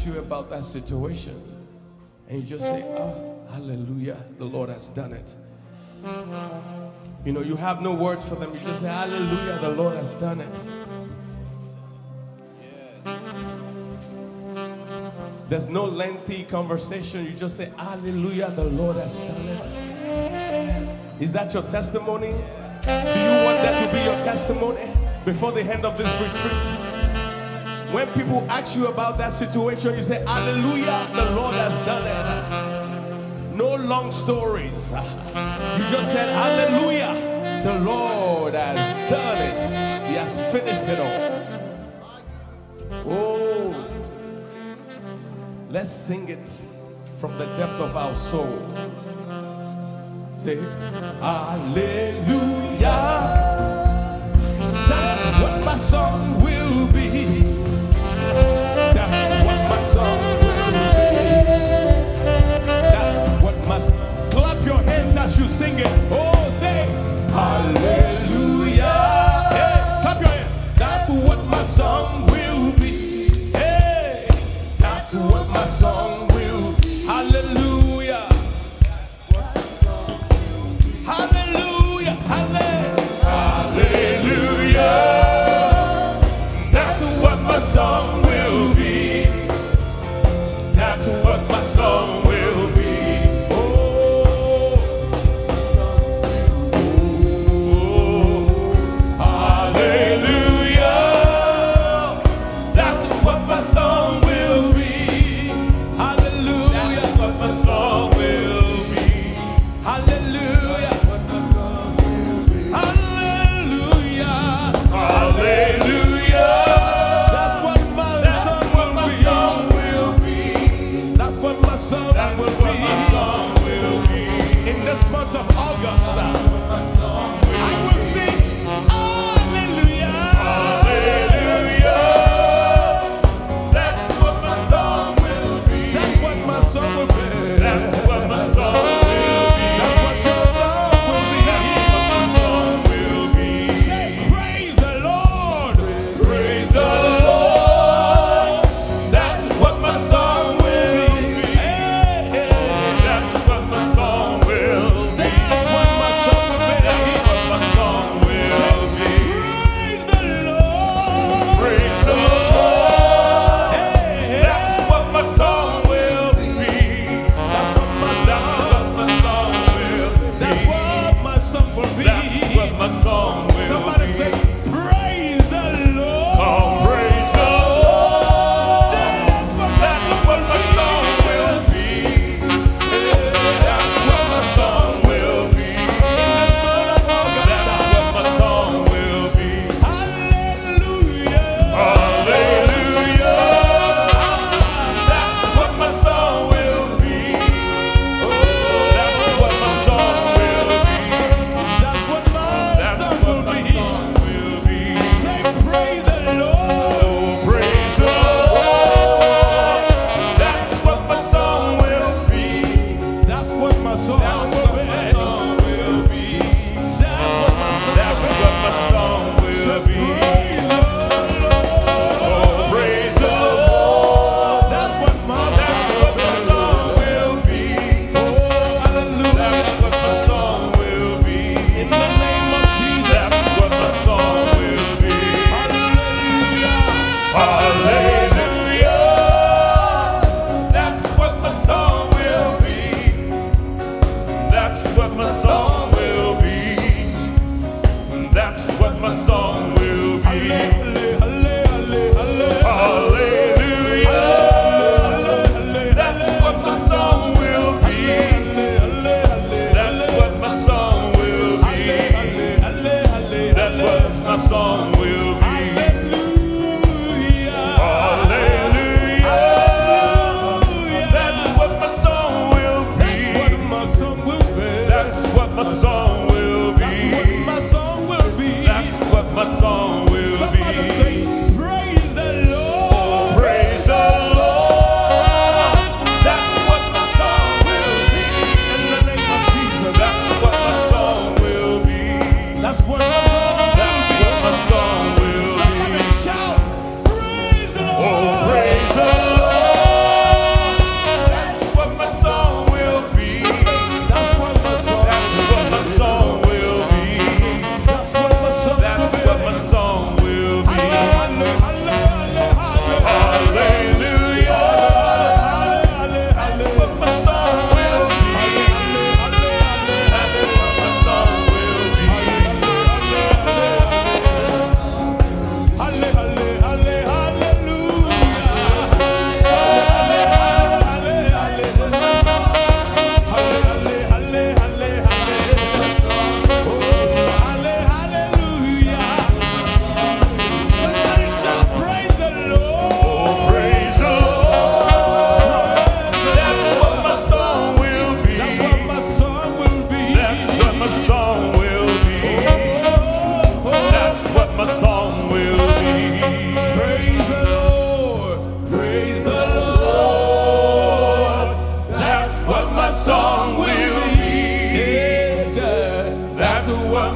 you about that situation, and you just say, oh, hallelujah, the Lord has done it. You know, you have no words for them. You just say, hallelujah, the Lord has done it. There's no lengthy conversation. You just say, hallelujah, the Lord has done it. Is that your testimony? Do you want that to be your testimony before the end of this retreat? When people ask you about that situation, you say, hallelujah, the Lord has done it. No long stories. You just said, hallelujah, the Lord has done it. He has finished it all. Oh, let's sing it from the depth of our soul. Say, hallelujah. That's what my song will be. That's what my song will be. That's what my... Clap your hands as you sing it. Oh, say, hallelujah. Hey, clap your hands. That's what my song will be. Hey, that's what my song will be. Hallelujah. Hallelujah. Hallelujah. That's what my song will be.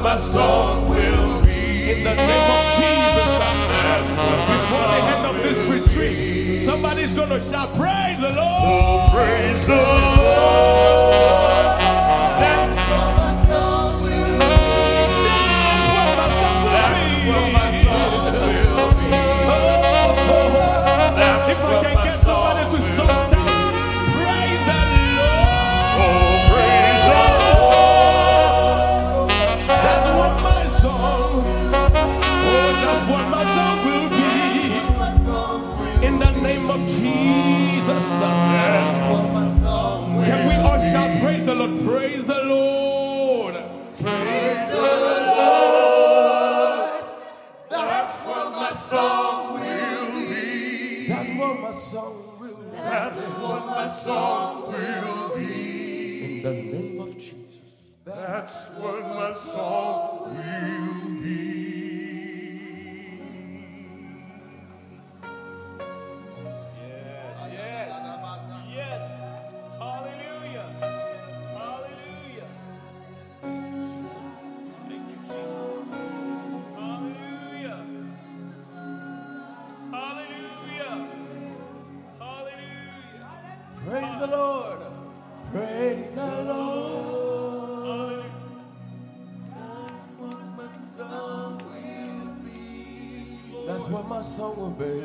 what my song will be. In the name of Jesus. Before the end of this retreat, somebody's going to shout, praise the Lord. Oh, praise the Lord. That's what my song will be. That's what my song will be. Oh, if I can get somebody to shout, praise the Lord. Oh, praise the Lord. That's what my song. Oh, that's what my song will be. In the name of Jesus. Can we all shout, praise the Lord, praise the Lord. Praise the Lord. That's what my song will be. That's what my song will be. That's what my song will be. In the name of Jesus. That's what my song will be. Praise the Lord. Praise the Lord. That's what my song will be. That's what my song will be.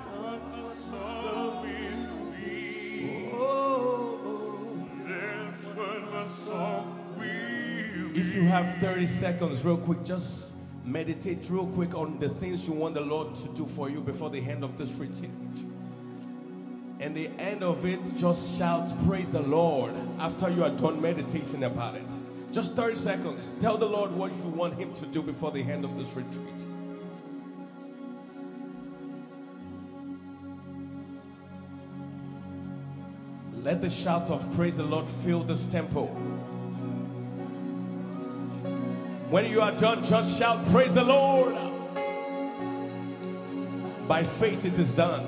Oh, that's what my song will be. If you have 30 seconds, real quick, just meditate real quick on the things you want the Lord to do for you before the end of this retreat. And the end of it, just shout, praise the Lord, after you are done meditating about it. Just 30 seconds. Tell the Lord what you want Him to do before the end of this retreat. Let the shout of praise the Lord fill this temple. When you are done, just shout, praise the Lord. By faith it is done.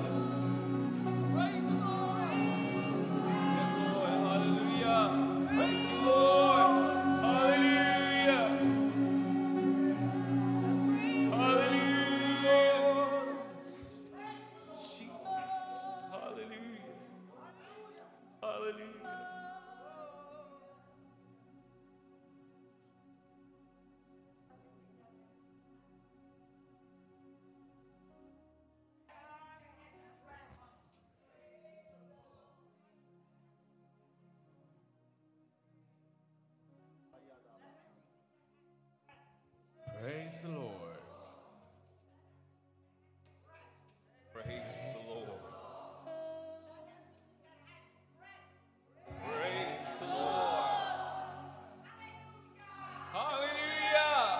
Praise the Lord. Praise the Lord. Praise the Lord. Hallelujah.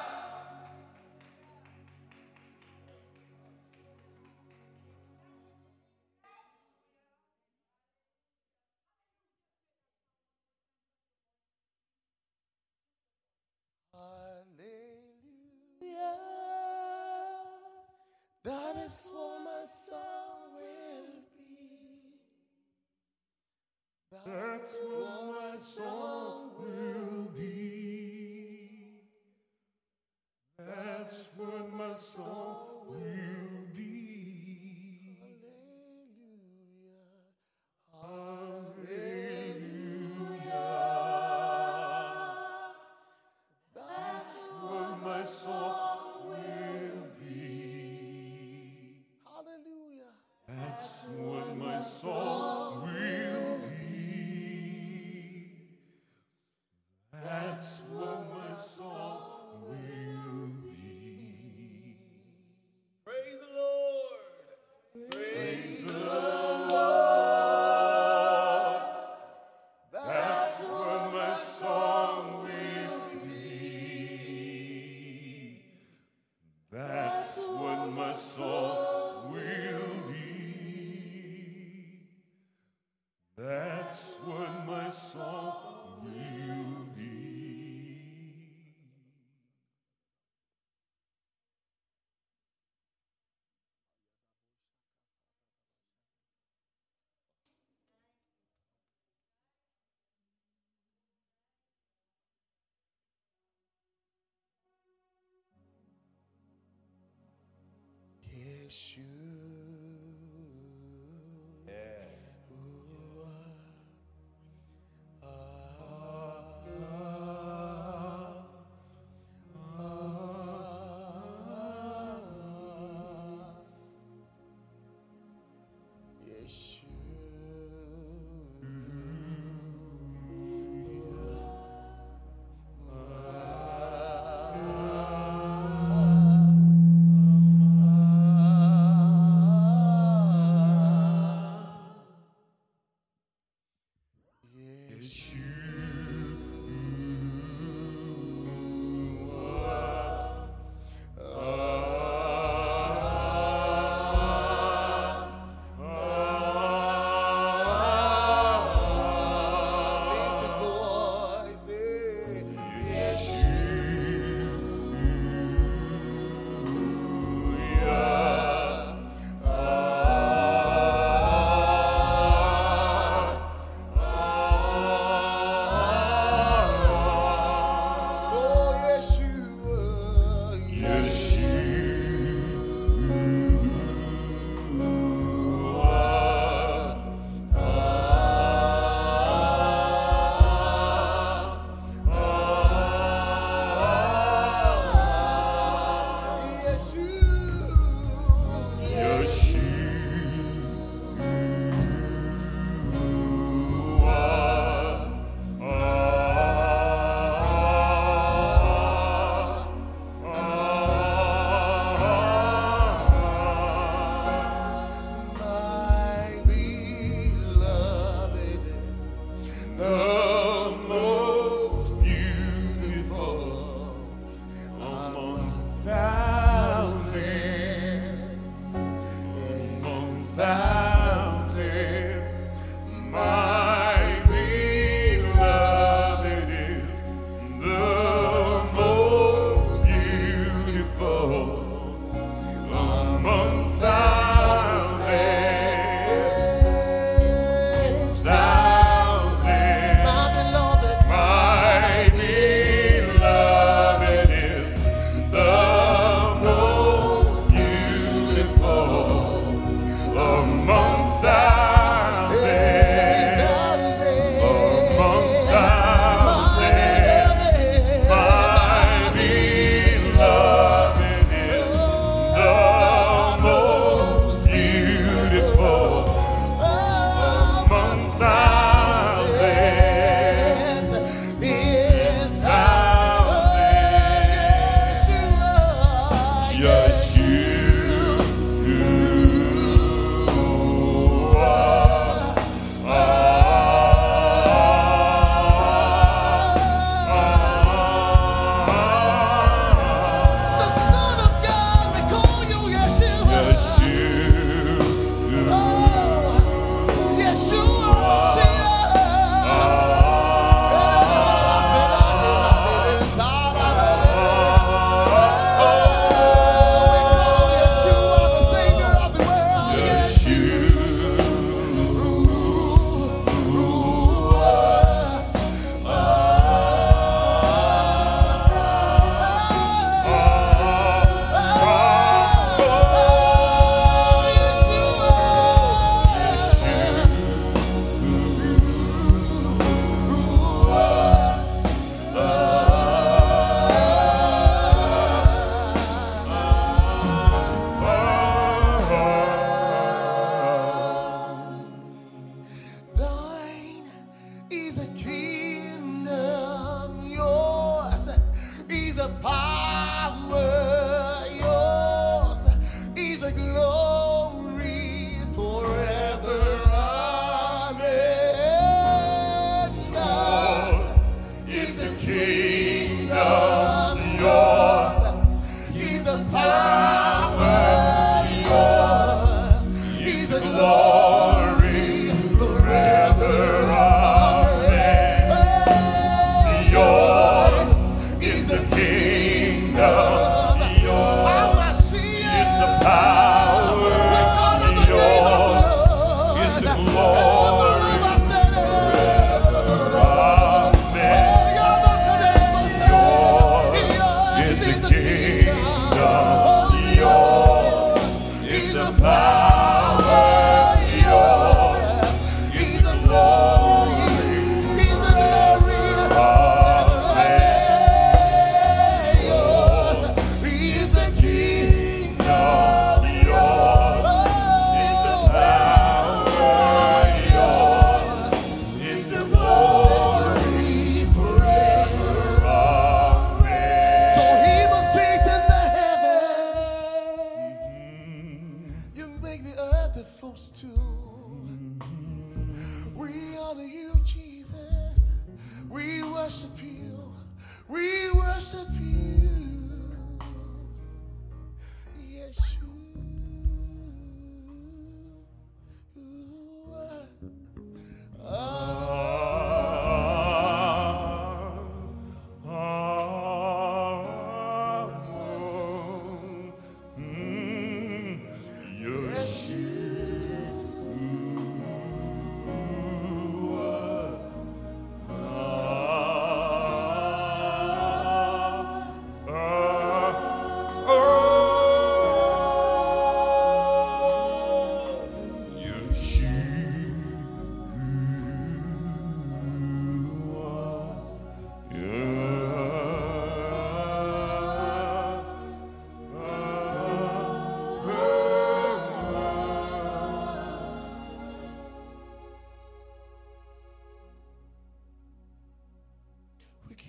That is what my song will be. That's what my song will be. That's what my song will be. Hallelujah. Hallelujah. That's what my song will be. Hallelujah. That's what my song will be. That's what my song will be.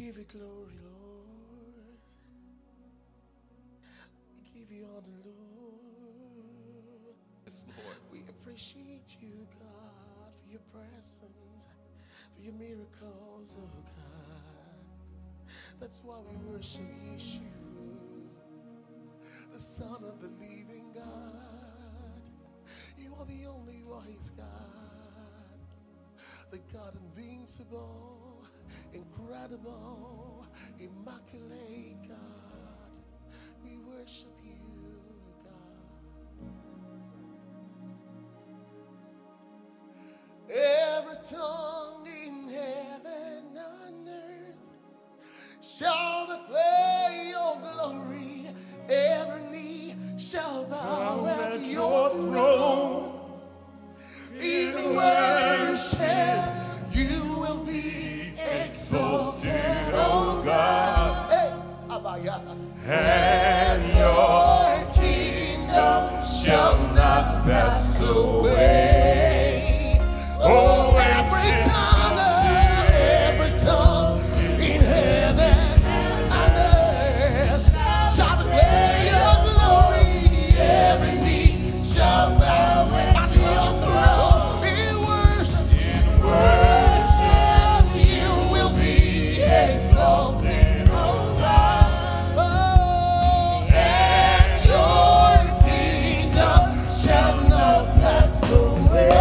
give you glory, Lord. We give you honor, Lord. Yes, Lord. We appreciate you, God, for your presence, for your miracles, oh God. That's why we worship Yeshua, the Son of the living God. You are the only wise God, the God invincible, incredible, immaculate God. We worship you, God. Every tongue in heaven and earth shall declare your glory. Every knee shall bow at your throne. In worship, you will be exalted, oh God. Hey, Abaya. And your kingdom shall not pass away. Oh, every tongue in heaven and earth shall declare your glory. Every knee shall bow at your throne. In worship, you will be exalted, oh God. Oh, and your kingdom shall not pass away.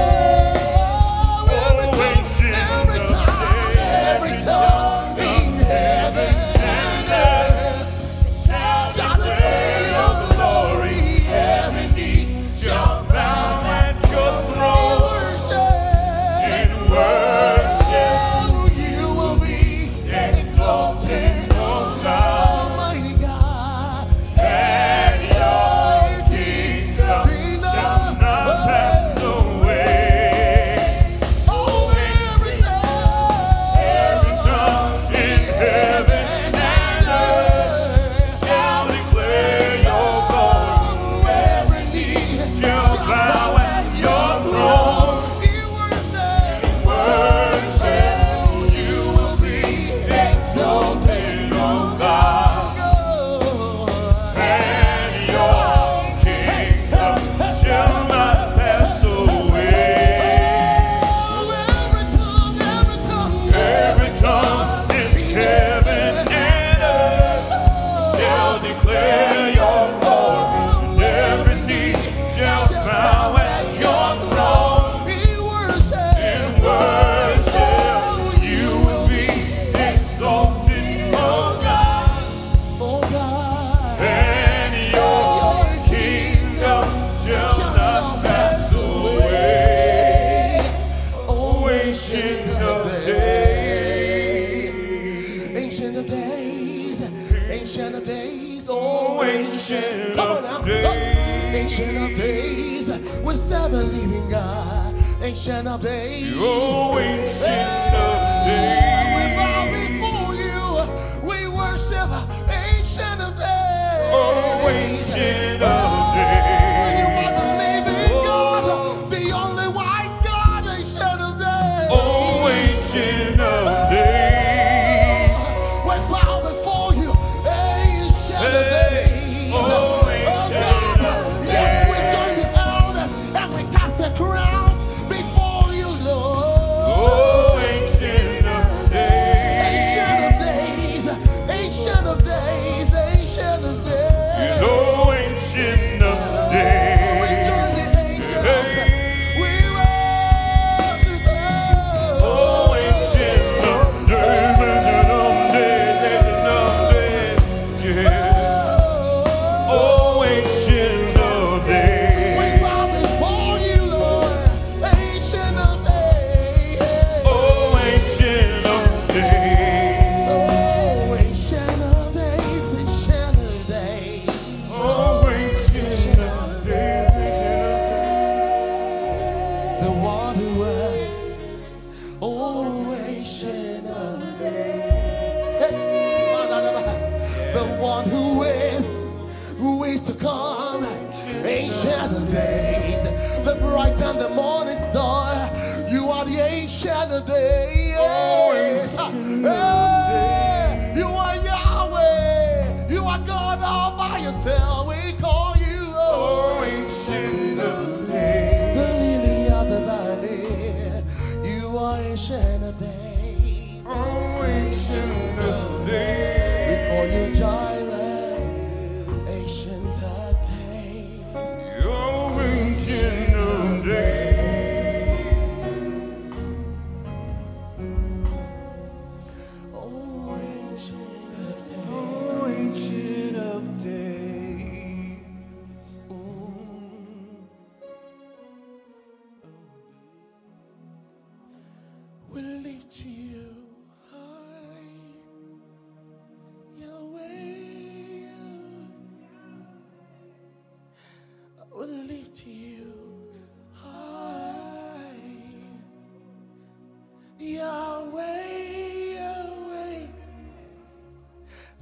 Every tongue in heaven and earth shall declare your glory. Every knee shall bow at your throne. In worship, you will be exalted, oh God, Almighty God. And your kingdom shall not pass away. Oh, every tongue in heaven and earth shall declare your glory. Every knee shall bow at your throne. In worship, you will be exalted, oh God. And your kingdom shall not pass away. Every tongue in heaven and earth shall declare your glory. Every knee shall bow at your throne. In worship, you will be exalted, oh God. And your kingdom shall not pass away. Oh, ancient of days, ancient of days, ancient of days, oh, ancient. Come on now, ancient of days, we serve the living God. Ancient of days, Oh, ancient of we bow days. before you. We worship ancient of days. Oh, ancient of You are the living days. God, the only wise God, ancient of days. Oh, ancient of days. We bow before you, ancient of days. Oh, ancient God. of Yes, we join the elders and we cast the crowns before you, Lord. Oh, ancient of days. Ancient of days, ancient of days, ancient of days. Oh, ancient of days. We join the angels. We worship you. Oh, ancient of days. Ancient of days. Yeah. Oh, ancient of days. We bow before you, Lord. Ancient of days. Oh, ancient of days. Oh, ancient of days, ancient of days. Oh, ancient of days. The one who was, oh, ancient of days. Hey, the one who is to come, ancient of days, the bright and the morning star. You are the ancient of days. Oh, ancient of days.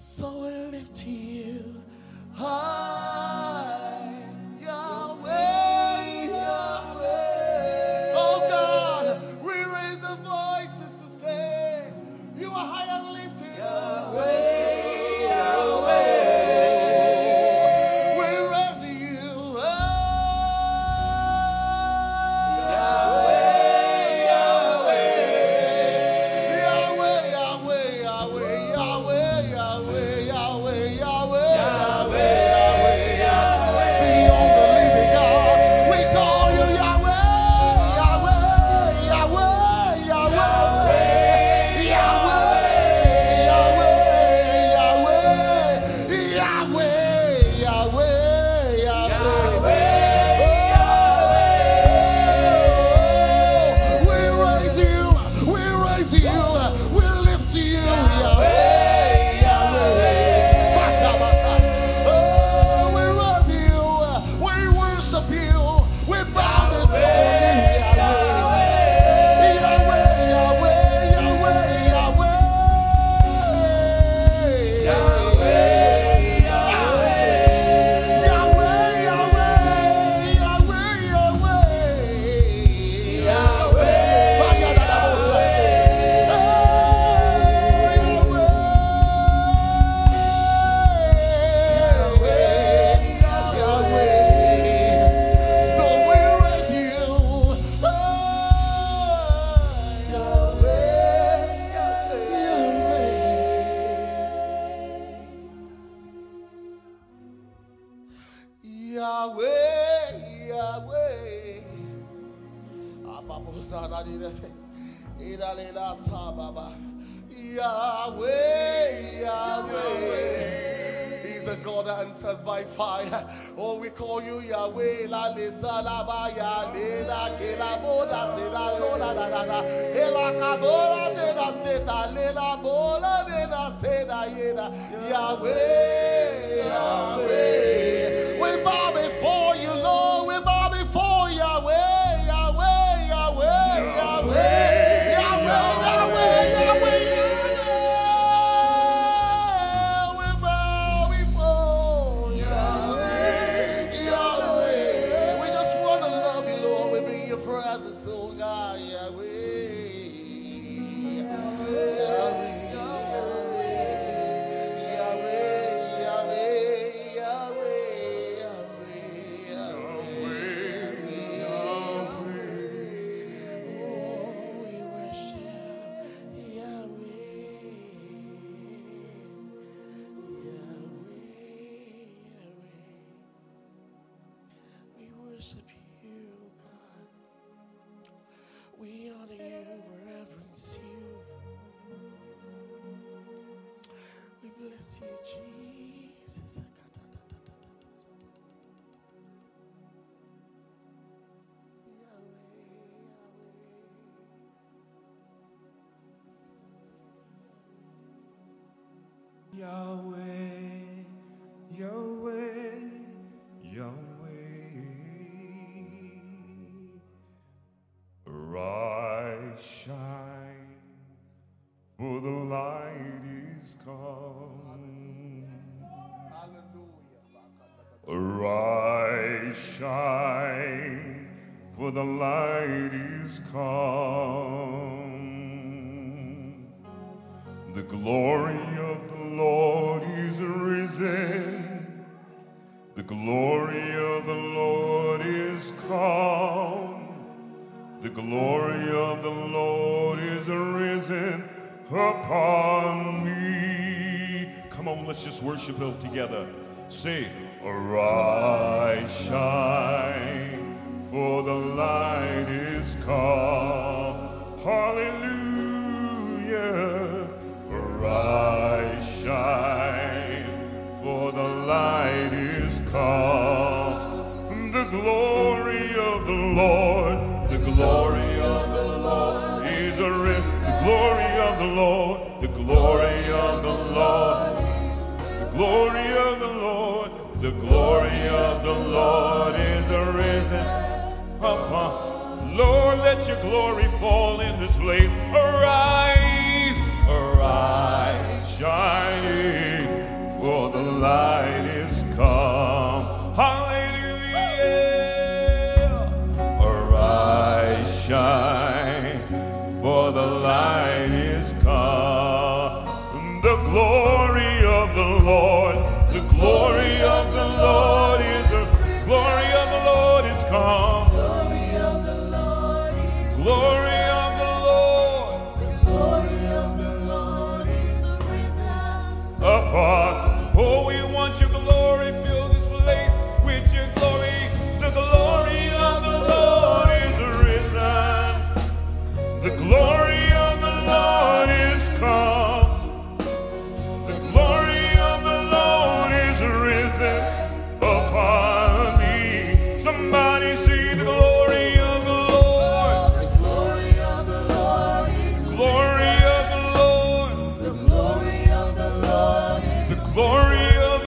So we lift you high, Yahweh, Yahweh. Oh God, we raise our voices to say, you are high and lifted, Yahweh. Yahweh, Yahweh. He's a God that answers by fire. Oh, we call you Yahweh. La lisa la ba ya le la ke la boda se la lo la da da da. E la kabola de da se ta le la bola de da se da ye da. Yahweh, Yahweh. We bow before you, Lord. We bow before Yahweh, Yahweh, Yahweh, Yahweh. Worship you, God. We honor you, reverence you. We bless you, Jesus. Yahweh, Yahweh, Yahweh. Arise, shine, for the light is come. Hallelujah. Arise, shine, for the light is come. The glory of the Lord is risen. The glory of the Lord is come. The glory of the Lord is risen upon me. Come on, let's just worship Him together. Say, arise, shine, for the light is come. Hallelujah. Arise, shine, for the light is come. The glory of the Lord, the glory of the Lord is risen. The glory of the Lord, the glory of the Lord, the glory of the Lord, the glory of the Lord is risen upon. Lord, let your glory fall in this place. Arise, arise, shining. The glory of the Lord is the glory of the Lord is come. Glory of the Lord is Glory of the Lord glory of the Lord is risen. upon. Oh, we want your glory. Fill this place with your glory. The glory of the Lord is risen. The glory of the Lord is come. The glory of the Lord is risen upon.